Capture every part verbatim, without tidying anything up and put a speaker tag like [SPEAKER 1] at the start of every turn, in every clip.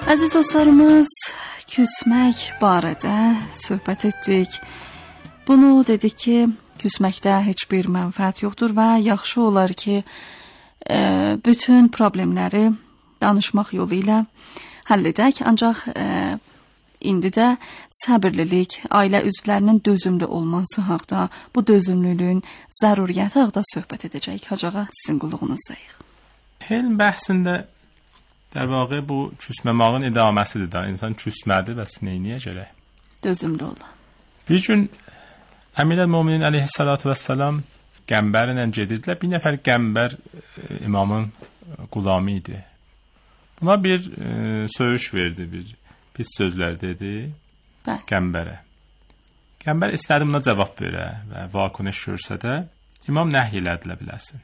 [SPEAKER 1] Əziz dostlarımız, küsmək barədə söhbət etdik. Bunu dedik ki, küsməkdə heç bir mənfəət yoxdur və yaxşı olar ki, e, bütün problemləri danışmaq yolu ilə həll edək. Ancaq e, indi də səbirlilik, ailə üzvlərinin dözümlü olması haqda, bu dözümlülüyün zəruriyyəti haqda söhbət edəcəyik. Hacağa, sizin qulluğunuzdayıq.
[SPEAKER 2] Helm bəhsində در واقع bu küsməmağın idaməsidir da. İnsan küsmədi, bəs neyniyə gərək?
[SPEAKER 1] Dözümlü olan. Bir
[SPEAKER 2] gün Əmirəl-Möminin əleyhissalatu vəssalam qəmbərlə gedirdilər. Bir nəfər qəmbər imamın qulamı idi. Buna bir e, söyüş verdi, bir pis sözlər dedi Bəli. Qəmbərə. Qəmbər istədi buna cavab verə və vakunəş görsədə imam nəhy elədilər biləsin.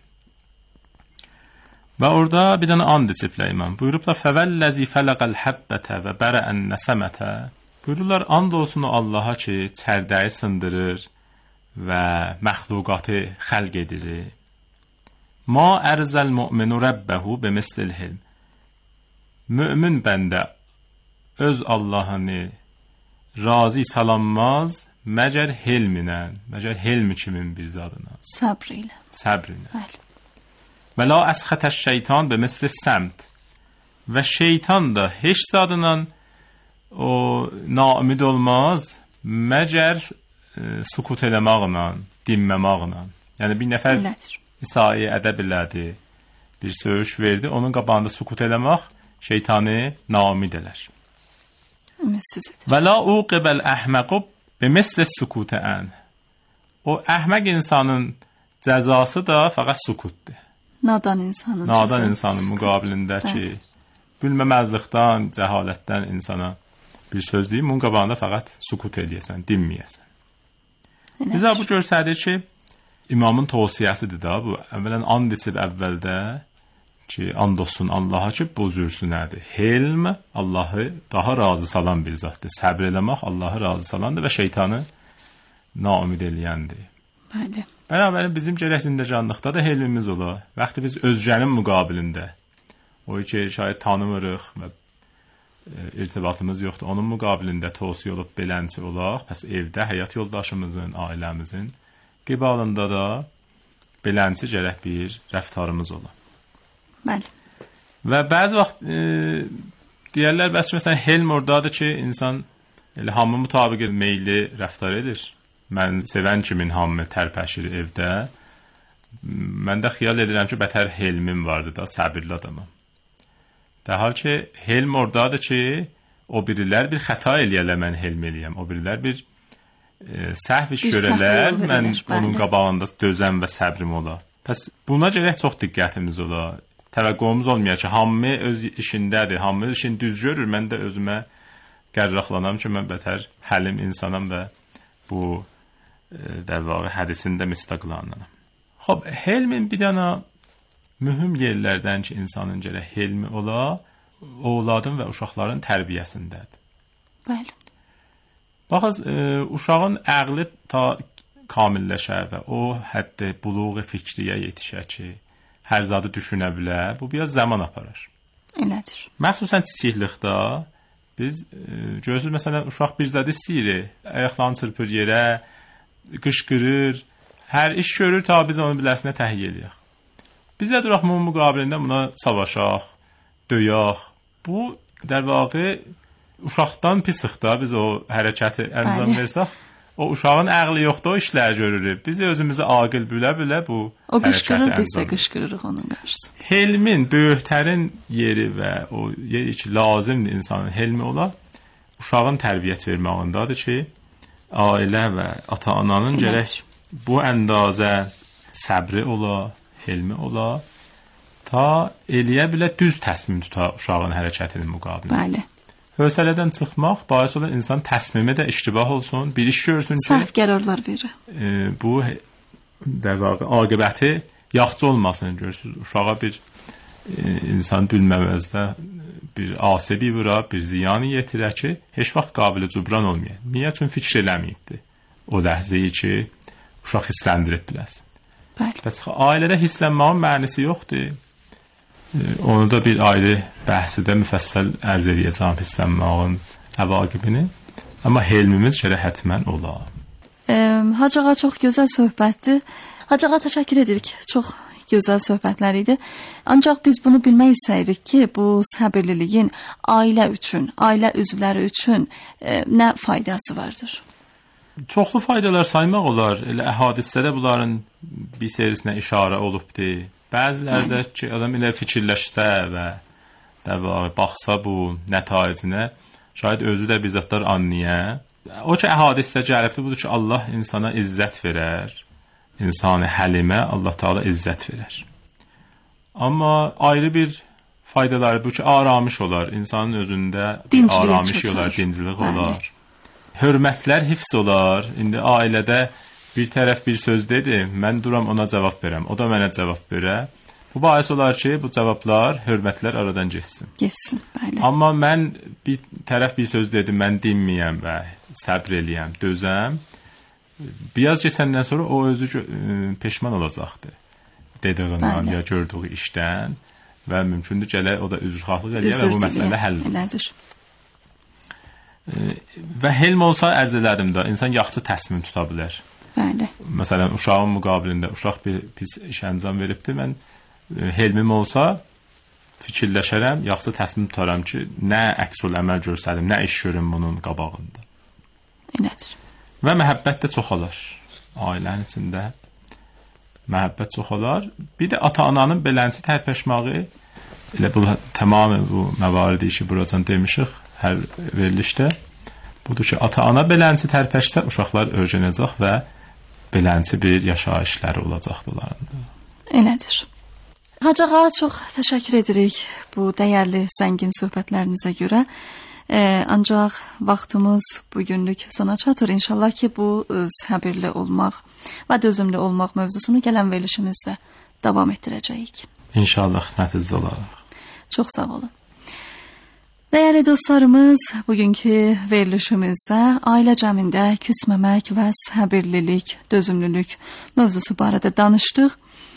[SPEAKER 2] Və orada bir dənə and içiblər imam. Buyurublar, fəvəlləzi fələqəl həbbətə və bərəən nəsəmətə. Buyururlar, and olsun o Allaha ki, çərdəyi sındırır və məxluqatı xəlq edir. Ma ərzəl mü'minu rəbbəhu bemislil hilm. Mümin bəndə öz Allahını razı salanmaz, məgər helminə, məgər helmi kimin bir zadına.
[SPEAKER 1] Səbr ilə.
[SPEAKER 2] Səbr ilə.
[SPEAKER 1] Bəli.
[SPEAKER 2] Və la əsxətəş şeytan be misli səmt. Və şeytan da heç zadından o naümid olmaz, məgər e, sukut eləmaqla, dinməmaqla. Yəni bir nəfər İsa'yı ədəb elədi, bir söyüş verdi, onun qabağında sukut eləmək şeytanı naümid elər. Və la uqibəl əhməqub be misli sukutə ən. O əhməq insanın cəzası da fəqət sukutdur.
[SPEAKER 1] Nadan insanın
[SPEAKER 2] Nadan insanın müqabilində ki, bilməməzlikdən, cəhalətdən insana bir söz deyim, bunun qabağında fəqət sukut eləyəsən, dinməyəsən. Bizə bu görsədir ki, imamın tavsiyəsidir da, bu əvvələn and içib əvvəldə ki, and olsun Allaha ki, bu cürsünədir. Helm, Allahı daha razı salan bir zatdır. Səbr eləmək Allahı razı salandır və şeytanı naümid eləyəndir.
[SPEAKER 1] Bəli.
[SPEAKER 2] Bərabərin bizim gərək zindəcanlıqda da helmimiz ola. Vaxtı biz özgənin müqabilində, o ki, şayət tanımırıq və e, irtibatımız yoxdur, onun müqabilində tavsiyə olub belənçi olaq, pəs evdə həyat yoldaşımızın, ailəmizin qibalında da belənçi gərək bir rəftarımız ola.
[SPEAKER 1] Bəli.
[SPEAKER 2] Və bəzi vaxt e, deyərlər, bəs ki, məsələn, helm oradadır ki, insan elə hamı mütabiq meyli rəftar edir. Mən sevən kimin hamı tərpəşir evdə. Mən də xiyal edirəm ki, bətər helmim vardı da, səbirli adamım. Dəhal ki, helm oradadır ki, o birilər bir xəta eləyələr, mən helm eləyəm. O birilər bir e, səhv iş görələr, mən onun qabağında dözəm və səbrim ola. Pəs buna gərək çox diqqətimiz ola. Təvəqqümüz olmayacaq ki, hamı öz işindədir, hamı işini düz görür. Mən də özümə qərraqlanam ki, mən bətər həlim insanam və bu در واقع hədisində müstəqlanıram. Xoş, helmin bir dənə mühüm yerlərdən ki, insanın gərək helmi ola, oğladın və uşaqların tərbiyəsindədir.
[SPEAKER 1] Bəli.
[SPEAKER 2] Baxız, e, uşağın əqli ta kamilləşə və o həddə buluğ fikriyə yetişə ki, hər zadı düşünə bilər, bu biraz zaman aparır.
[SPEAKER 1] Elədir.
[SPEAKER 2] Məxsusən kiçiklikdə biz e, görürsünüz, məsələn, uşaq bir zad istəyir, ayaqlarını çırpır yerə, qışqırır, hər iş görür, ta biz onu biləsinə təhiyyə eləyək. Biz də duraq bunun müqabilində buna savaşaq, döyək. Bu, der vaqi, uşaqdan pisıq da biz o hərəkəti əncam versək, o uşağın əqli yoxdur, o işlər görürük. Biz də özümüzü aqil bilə-bilə bu
[SPEAKER 1] o qışqırır, biz də qışqırırıq onun qarşısında. Helmin,
[SPEAKER 2] böyüklərin yeri və o yeri ki, lazımdır insanın helmi ola, uşağın tərbiyyət verməyindadır ki, ailə və ata-ananın gərək bu əndazə səbri ola, helmi ola, ta eləyə bilə düz təsmim tuta uşağın hərəkətinin müqabilində.
[SPEAKER 1] Bəli.
[SPEAKER 2] Hövsələdən çıxmaq, bahis ola insan təsmimi də iştibah olsun, bir iş görsün ki,
[SPEAKER 1] səhv qərarlar verir.
[SPEAKER 2] E, bu də vaqi aqibəti yaxşı olmasın, görürsünüz. Uşağa bir e, insan bilməməzdə bir asibi vura, bir ziyanı yetirə ki, heç vaxt qabili cübran olmayır. Niyə? Çünki fikir eləməyibdir. O ləhzəyi ki, uşaq hissləndirib biləsin.
[SPEAKER 1] Bəli.
[SPEAKER 2] Bəs ailədə hisslənməyin mənisi yoxdur. Onu da bir ayrı bəhsdə müfəssəl ərz edəcəm pisslənməyin əvaqibini. Amma helmimiz gərək hətmən ola.
[SPEAKER 1] E, Hacı ağa çox gözəl söhbətdir. Hacı ağa təşəkkür edirik. Çox gözəl söhbətlər idi. Ancaq biz bunu bilmək istəyirik ki, bu səbirliliyin ailə üçün, ailə üzvləri üçün e, nə faydası vardır?
[SPEAKER 2] Çoxlu faydalar saymaq olar. Elə hədisədə bunların bir serisinə işarə olubdur. Bəzilərdə ki, adam elə fikirləşsə və dəvə baxsa bu nətayicinə, şayad özü də bizzatlar anlaya. O ki, hədisdə gəlibdir, budur ki, Allah insana izzət verər. İnsanı həlimə Allah Teala izzət verər. Amma ayrı bir faydaları bu ki, aramış olar. İnsanın özündə aramış olar, dincilik olar. Hörmətlər hifz olar. İndi ailədə bir tərəf bir söz dedi, mən duram ona cavab verəm, o da mənə cavab verə. Bu bahis olar ki, bu cavablar, hörmətlər aradan geçsin.
[SPEAKER 1] Geçsin, bəli.
[SPEAKER 2] Amma mən bir tərəf bir söz dedim, mən dinməyəm və səbr eləyəm, dözəm. Biraz keçəndən sonra o özü peşman olacaqdır. Dediğindən ya gördüyü işdən və mümkündür gələ o da üzrxahlıq eləyə və bu məsələ həll olur. Və helm olsa ərz edərdim də, insan yaxşı təsmin tuta bilər.
[SPEAKER 1] Bəli.
[SPEAKER 2] Məsələn, uşağın müqabilində uşaq bir pis iş əncam veribdi, mən e, helmim olsa fikirləşərəm, yaxşı təsmin tutaram ki, nə əksül əməl görsədim, nə iş görüm bunun qabağında.
[SPEAKER 1] Elədir.
[SPEAKER 2] Və məhəbbət də çoxalar. Ailənin içində məhəbbət çoxalar. Bir də ata-ananın belənci tərpəşməyi, elə bu tamamilə bu məvaridi ki, buracan demişik hər verilişdə. Budur ki, ata-ana belənci tərpəşsə, uşaqlar öyrənəcək və belənci bir yaşayışları olacaqdılarında.
[SPEAKER 1] Elədir. Hacı ağa, çox təşəkkür edirik bu dəyərli, zəngin söhbətlərinizə görə. E, ancaq vaxtımız bugünlük sona çatır. İnşallah ki, bu e, səbirli olmaq və dözümlü olmaq mövzusunu gələn verilişimizdə davam etdirəcəyik.
[SPEAKER 2] İnşallah xidmətinizdə olaraq.
[SPEAKER 1] Çox sağ olun. Dəyərli dostlarımız, bugünkü verilişimizdə ailə cəmində küsməmək və səbirlilik, dözümlülük mövzusu barədə danışdıq.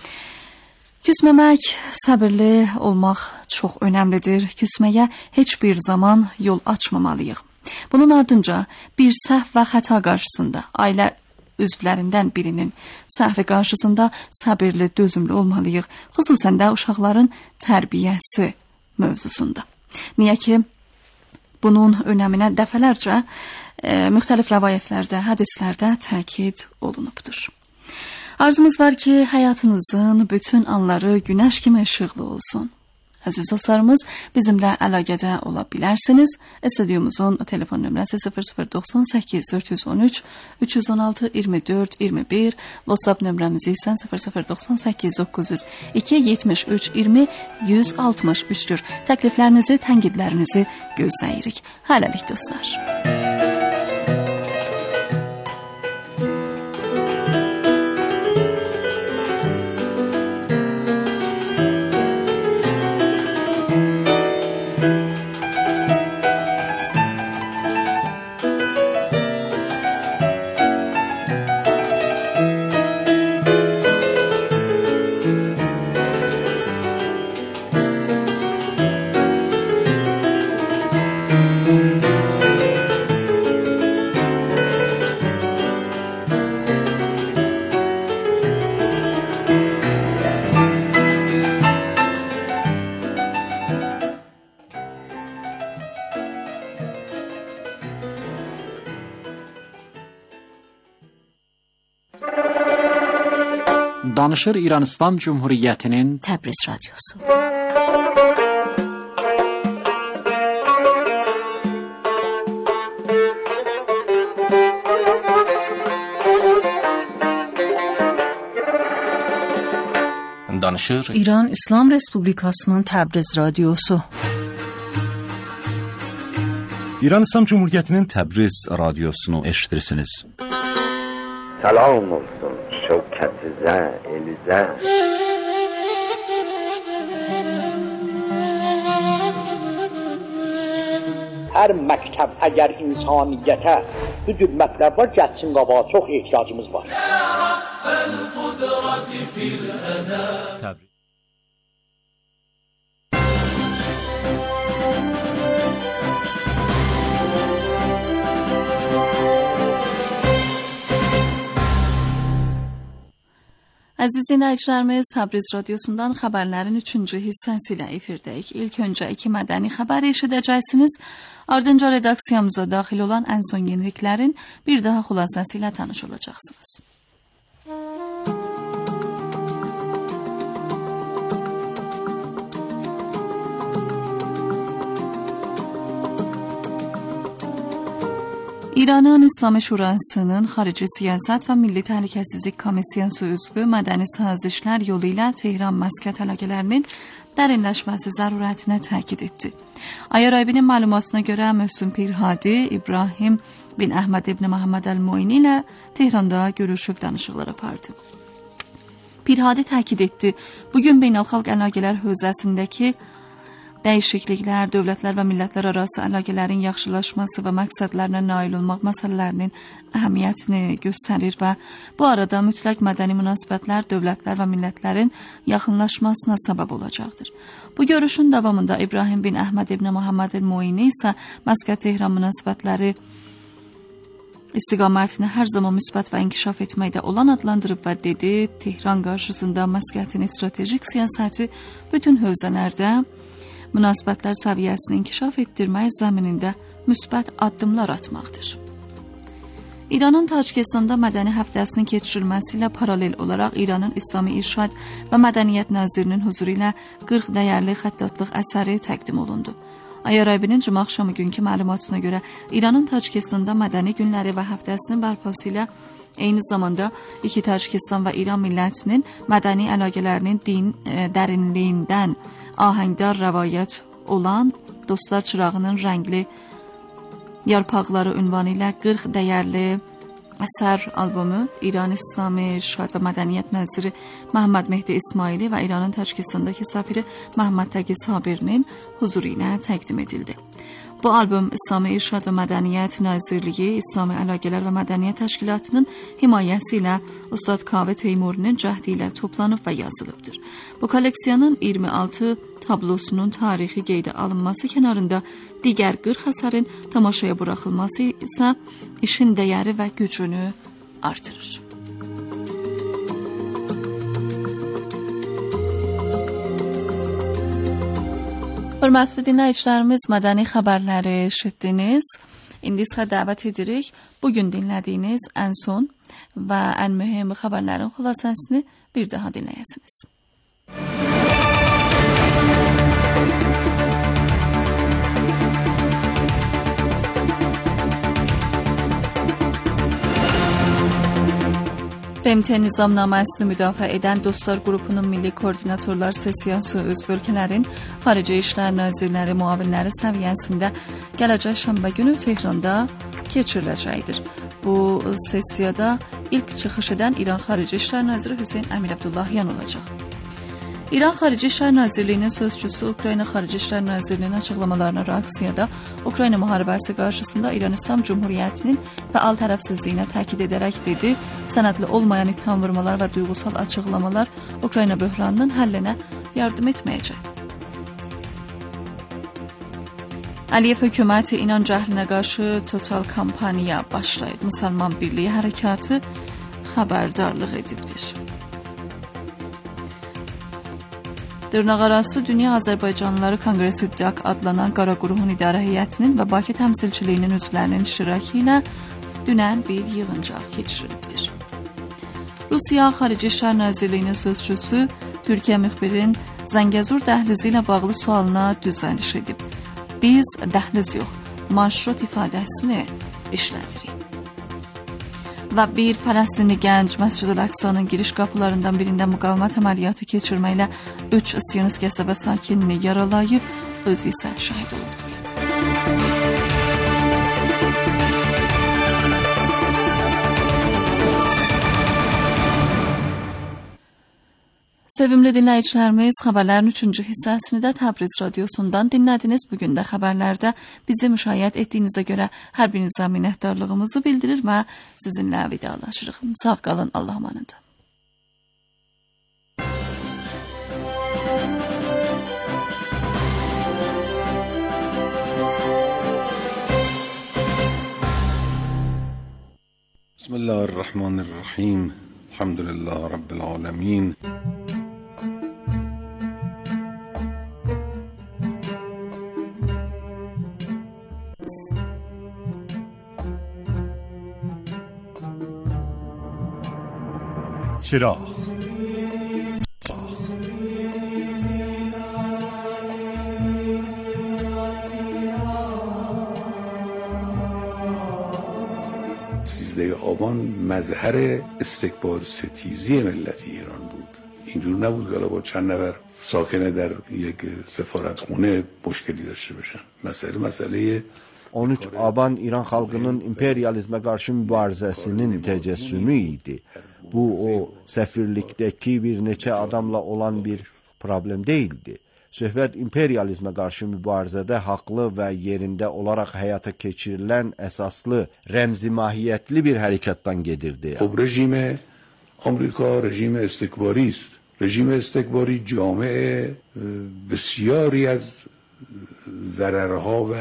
[SPEAKER 1] Küsməmək, səbirli olmaq çox önəmlidir. Küsməyə heç bir zaman yol açmamalıyıq. Bunun ardınca bir səhv və xəta qarşısında, ailə üzvlərindən birinin səhvi qarşısında səbirli, dözümlü olmalıyıq. Xüsusən də uşaqların tərbiyəsi mövzusunda. Niyə ki, bunun önəminə dəfələrcə e, müxtəlif rəvayətlərdə, hədislərdə təkid olunubdur. Arzumuz var ki, həyatınızın bütün anları günəş kimi işıqlı olsun. Əziz dostlarımız, bizimlə əlaqədə ola bilərsiniz. Estudiyomuzun telefon nömrəsi sıfır sıfır doxsan səkkiz dörd yüz on üç üç yüz on altı iyirmi dörd iyirmi bir, WhatsApp nömrəmiz isə sıfır sıfır doxsan səkkiz doqquz yüz iki yetmiş üç iyirmi yüz altmış üçdür. Təkliflərinizi, tənqidlərinizi gözləyirik. Hələlik dostlar.
[SPEAKER 3] Danışır İran İslam Cumhuriyyətinin
[SPEAKER 1] Təbriz Radyosu.
[SPEAKER 3] Danışır
[SPEAKER 4] İran İslam Respublikasının Təbriz Radyosu.
[SPEAKER 5] İran İslam Cumhuriyyətinin Təbriz Radiosunu eşitirsiniz.
[SPEAKER 6] Salam olsun şevketinize, elize.
[SPEAKER 7] Her məktəb əgər insaniyyətə bu cür mətləblər gəlsin qabağa, çox ehtiyacımız var.
[SPEAKER 1] Əziz dinləyicilərimiz, Təbriz radiosundan xəbərlərin üçüncü hissəsi ilə efirdəyik. İlk öncə iki mədəni xəbər eşidəcəksiniz. Ardınca redaksiyamıza daxil olan ən son yeniliklərin bir daha xülasəsi ilə tanış olacaqsınız. İranın İslami Şurasının Xarici Siyasət və Milli Təhlükəsizlik Komissiyası üzvü mədəni sazişlər yolu ilə Tehran məskət əlaqələrinin dərinləşməsi zərurətinə təkid etdi. Ayaraybinin məlumatına görə Məhsün Pirhadi, İbrahim bin Əhməd ibn Məhəmməd əl-Muini ilə Tehranda görüşüb danışıqlar apardı. Pirhadi təkid etdi, bugün beynəlxalq əlaqələr hövzəsindəki dəyişikliklər, dövlətlər və millətlər arası əlaqələrin yaxşılaşması və məqsədlərinə nail olmaq məsələlərinin əhəmiyyətini göstərir və bu arada mütləq mədəni münasibətlər dövlətlər və millətlərin yaxınlaşmasına səbəb olacaqdır. Bu görüşün davamında İbrahim bin Əhməd ibn Məhəmməd əl-Muini isə Məskət-Tehran münasibətləri istiqamətini hər zaman müsbət və inkişaf etməkdə olan adlandırıb və dedi, Tehran qarşısında Məskətin stratejik siyasəti bütün hövzələrdə münasibətlər səviyyəsini inkişaf etdirmək zəminində müsbət addımlar atmaqdır. İranın Tacikistanda mədəni həftəsinin keçirilməsi ilə paralel olaraq İranın İslami İrşad və Mədəniyyət Nazirinin huzuru ilə qırx dəyərli xəttatlıq əsəri təqdim olundu. Ayaraybinin cümə axşamı günkü məlumatına görə İranın Tacikistanda mədəni günləri və həftəsinin bərpası ilə eyni zamanda iki Tacikistan və İran millətinin mədəni əlaqələrinin din e, dərinliyindən ahəngdar rəvayət olan Dostlar Çırağının rəngli yarpaqları ünvanı ilə qırx dəyərli əsər albomu İran İslami İrşad və Mədəniyyət Naziri Məhəmməd Mehdi İsmaili və İranın Tacikistandakı səfiri Məhəmməd Təqi Sabirinin huzuru ilə təqdim edildi. Bu albom İslami İrşad və Mədəniyyət Nazirliyi, İslami Əlaqələr və Mədəniyyət Təşkilatının himayəsi ilə Ustad Kaveh Teymurinin cəhdi ilə toplanıb və yazılıbdır. Bu kolleksiyanın iyirmi altı tablosunun tarixi qeydə alınması kənarında digər qırx əsərin tamaşaya buraxılması isə işin dəyəri və gücünü artırır. Hörmətli dinləyicilərimiz, mədəni xəbərləri eşitdiniz. İndi isə dəvət edirik bugün dinlədiyiniz ən son və ən mühüm xəbərlərin xülasəsini bir daha dinləyəsiniz. B M T nizamnaməsini müdafiə edən Dostlar qrupunun milli koordinatorlar sessiyası üzv ölkələrin Xarici İşlər Nazirləri müavinləri səviyyəsində gələcək şənbə günü Tehranda keçiriləcəkdir. Bu sessiyada ilk çıxış edən İran Xarici İşlər Naziri Hüseyn Əmir Abdullahyan olacaq. İran Xarici İşlər Nazirliyinin sözçüsü Ukrayna Xarici İşlər Nazirliyinin açıqlamalarına reaksiyada Ukrayna müharibəsi qarşısında İran İslam Cumhuriyyətinin fəal tərəfsizliyinə təkid edərək dedi, sənədli olmayan ittiham vurmalar və duyğusal açıqlamalar Ukrayna böhranının həllinə yardım etməyəcək. Əliyev hökuməti inan cəhlinə qarşı total kampaniya başlayıb. Müsəlman Birliyi Hərəkatı xəbərdarlıq edibdir. Dırnaqarası Dünya Azərbaycanlıları Konqresi D A K adlanan Qara Quruhun İdarə Heyətinin və Bakı təmsilçiliyinin üzvlərinin iştirakı ilə dünən bir yığıncaq keçirilibdir. Rusiya Xarici İşlər Nazirliyinin sözçüsü Türkiyə müxbirin Zəngəzur dəhlizi ilə bağlı sualına düzəliş edib. Biz dəhliz yox, marşrut ifadəsini işlədirik. Və bir Fələstinli gənc Məscid-ül Əqsanın giriş qapılarından birində müqavimət əməliyyatı keçirməklə üç Siyonist qəsəbə sakinini yaralayıb, özü isə şəhid olubdur. Sevimli dinləyicilərimiz, xəbərlərin üçüncü hissəsini də Təbriz radiosundan dinlədiniz. Bugün də xəbərlərdə bizi müşahidə etdiyinizə görə hər birinizə minnətdarlığımızı bildirir və sizinlə vidalaşırıq. Sağ qalın, Allah'a emanet.
[SPEAKER 5] Bismillahirrahmanirrahim.
[SPEAKER 8] الحمدلله رب العالمین.
[SPEAKER 5] چراغ
[SPEAKER 8] سیزده آبان مظهر استکبار ستیزی ملت ایران بود. اینجور نبود که با چند نفر ساکن در یک سفارتخونه مشکلی داشته باشن. مسئله مسئله
[SPEAKER 9] on üç Aban İran xalqının imperializmə qarşı mübarizəsinin təcəssümü idi. Bu o səfirlikdəki bir neçə adamla olan bir problem değildi. Söhbət imperializmə qarşı mübarizədə haqlı və yerində olaraq həyata keçirilən əsaslı, rəmzi mahiyyətli bir hərəkatdan gedirdi.
[SPEAKER 8] خب رژیم آمریکا رژیم استکباری است. رژیم استکباری جامع بسیاری از ضررها و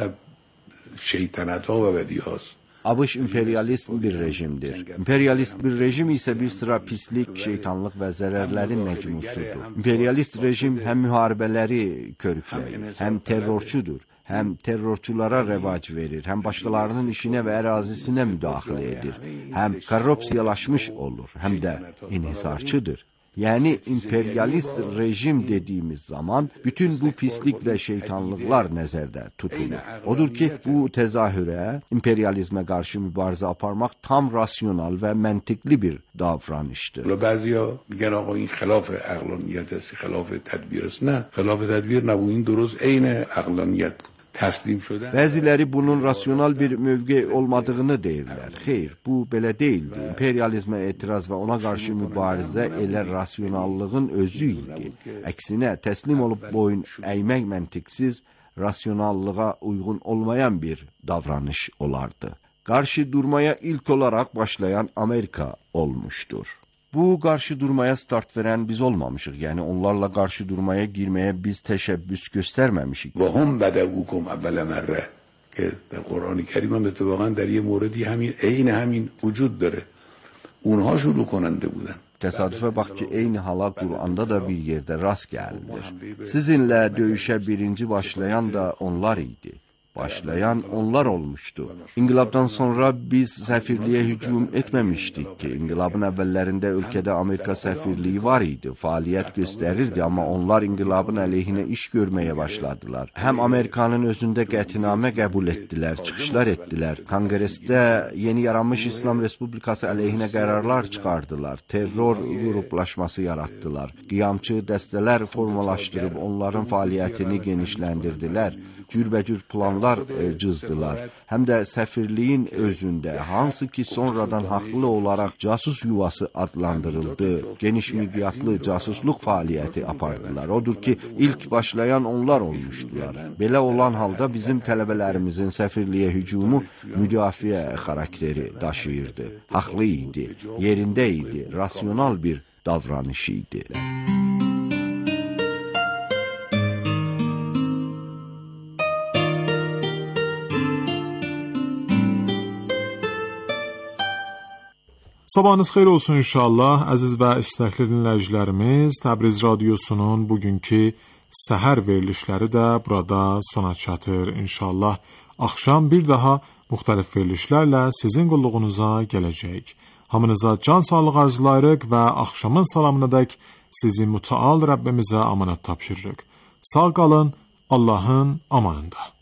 [SPEAKER 8] şeytanatha və vədiyaz.
[SPEAKER 9] ABŞ imperialist bir rejimdir. İmperialist bir rejim isə bir sıra pislik, şeytanlıq və zərərlərin məcmusudur. İmperialist rejim həm müharibələri körükləyir, həm terrorçudur, həm terrorçulara rəvac verir, həm başqalarının işinə və ərazisinə müdaxilə edir, həm korrupsiyalaşmış olur, həm də inhisarçıdır. Yəni imperialist rejim dediğimiz zaman bütün bu pislik ve şeytanlıklar nəzərdə tutulur. Odur ki, bu təzahürə imperializmə qarşı mübarizə aparmaq tam rasyonal və məntiqli bir davranışdır.
[SPEAKER 8] بعضیا میگن آقا این خلاف عقلانیت است، خلاف تدبیر است. نه، خلاف تدبیر نبود. این درست عین عقلانیت بود. Təslim şudə.
[SPEAKER 9] Bəziləri bunun rasyonal bir mövqe olmadığını deyirlər. Xeyr, bu belə deyildi. İmperializmə etiraz və ona qarşı mübarizə elə rasyonallığın özü idi. Əksinə, təslim olub boyun əymək məntiqsiz, rasyonallığa uyğun olmayan bir davranış olardı. Qarşı durmaya ilk olaraq başlayan Amerika olmuşdur. Bu qarşı durmaya start verən biz olmamışıq. Yəni onlarla qarşı durmaya girməyə biz təşəbbüs göstərməmişik.
[SPEAKER 8] و هم بدؤوکم اول مره که در قرآن کریم هم اتفاقا در یه موردی همین عین همین وجود داره. اونها شروع کننده بودن.
[SPEAKER 9] Təsadüfə bax ki, eyni hala Qur'anda da bir yerdə rast gəlinir. Sizinlə döyüşə birinci başlayan da onlar idi. Başlayan onlar olmuşdu. İnqilabdan sonra biz səfirliyə hücum etməmişdik ki. İnqilabın əvvəllərində ölkədə Amerika səfirliyi var idi, fəaliyyət göstərirdi, amma onlar inqilabın əleyhinə iş görməyə başladılar. Həm Amerikanın özündə qətinamə qəbul etdilər, çıxışlar etdilər. Konqresdə yeni yaranmış İslam Respublikası əleyhinə qərarlar çıxardılar, terror qruplaşması yaratdılar, qiyamçı dəstələr formalaşdırıb onların fəaliyyətini genişləndirdilər, cürbəcür planlar cızdılar. Həm də səfirliyin özündə, hansı ki sonradan haqlı olaraq casus yuvası adlandırıldı, geniş miqyaslı casusluq fəaliyyəti apardılar. Odur ki, ilk başlayan onlar olmuşdular. Belə olan halda bizim tələbələrimizin səfirliyə hücumu müdafiə xarakteri daşıyırdı. Haqlı idi, yerində idi, rasyonal bir davranış idi.
[SPEAKER 10] Sabahınız xeyir olsun inşallah, əziz və istəkli dinləyicilərimiz. Təbriz Radiosunun bugünkü səhər verilişləri də burada sona çatır. İnşallah axşam bir daha müxtəlif verilişlərlə sizin qulluğunuza gələcək. Hamınıza can sağlıq arzulayırıq və axşamın salamınadək sizi mütəal Rəbbimizə amanət tapşırırıq. Sağ qalın, Allahın amanında.